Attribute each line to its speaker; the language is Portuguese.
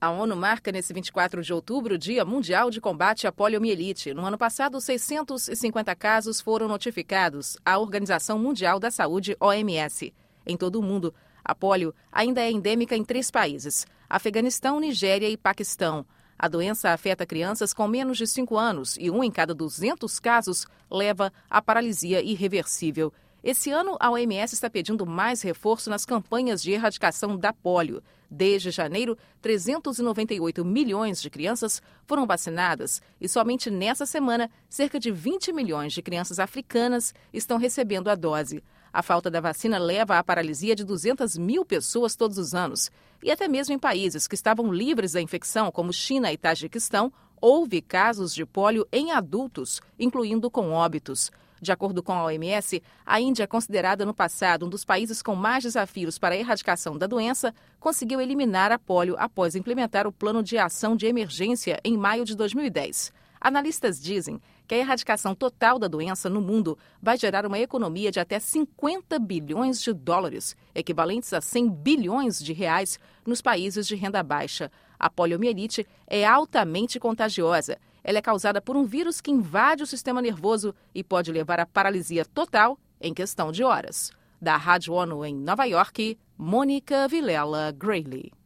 Speaker 1: A ONU marca nesse 24 de outubro o Dia Mundial de Combate à Poliomielite. No ano passado, 650 casos foram notificados à Organização Mundial da Saúde, OMS. Em todo o mundo, a polio ainda é endêmica em 3 países: Afeganistão, Nigéria e Paquistão. A doença afeta crianças com menos de 5 anos e 1 em cada 200 casos leva à paralisia irreversível. Esse ano, a OMS está pedindo mais reforço nas campanhas de erradicação da polio. Desde janeiro, 398 milhões de crianças foram vacinadas e somente nessa semana, cerca de 20 milhões de crianças africanas estão recebendo a dose. A falta da vacina leva à paralisia de 200 mil pessoas todos os anos. E até mesmo em países que estavam livres da infecção, como China e Tajiquistão, houve casos de polio em adultos, incluindo com óbitos. De acordo com a OMS, a Índia, considerada no passado um dos países com mais desafios para a erradicação da doença, conseguiu eliminar a polio após implementar o Plano de Ação de Emergência em maio de 2010. Analistas dizem que a erradicação total da doença no mundo vai gerar uma economia de até 50 bilhões de dólares, equivalentes a 100 bilhões de reais nos países de renda baixa. A poliomielite é altamente contagiosa. Ela é causada por um vírus que invade o sistema nervoso e pode levar à paralisia total em questão de horas. Da Rádio ONU em Nova York, Mônica Vilela Grayley.